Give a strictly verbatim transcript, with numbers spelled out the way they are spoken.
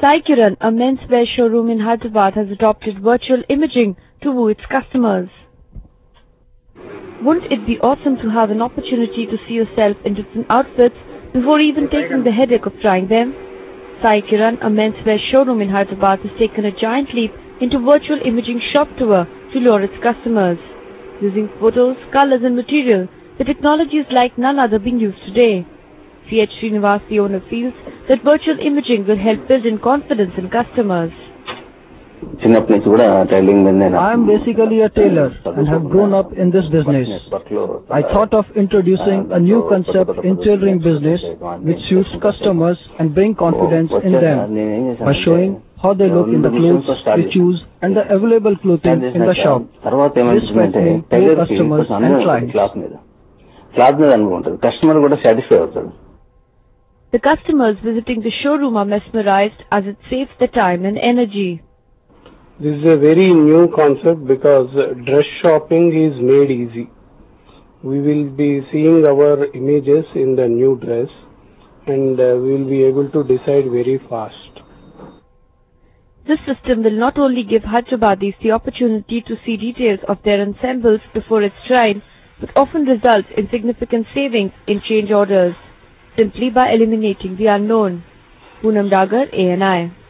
Sai Kiran, a menswear showroom in Hyderabad, has adopted virtual imaging to woo its customers. Wouldn't it be awesome to have an opportunity to see yourself in different outfits before even taking the headache of trying them? Sai Kiran, a menswear showroom in Hyderabad, has taken a giant leap into virtual imaging shop tour to lure its customers. Using photos, colors and material, the technology is like none other being used today. C H Srinivas, the owner, feels that virtual imaging will help build in confidence in customers. I am basically a tailor and have grown up in this business. I thought of introducing a new concept in tailoring business which suits customers and bring confidence in them by showing how they look in the clothes they choose and the available clothing in the shop. This felt me more customers and clients. The customers visiting the showroom are mesmerized as it saves their time and energy. This is a very new concept because dress shopping is made easy. We will be seeing our images in the new dress and uh, we will be able to decide very fast. This system will not only give Hyderabadis the opportunity to see details of their ensembles before it's tried, but often results in significant savings in change orders, simply by eliminating the unknown. Poonam Dagar, A N I.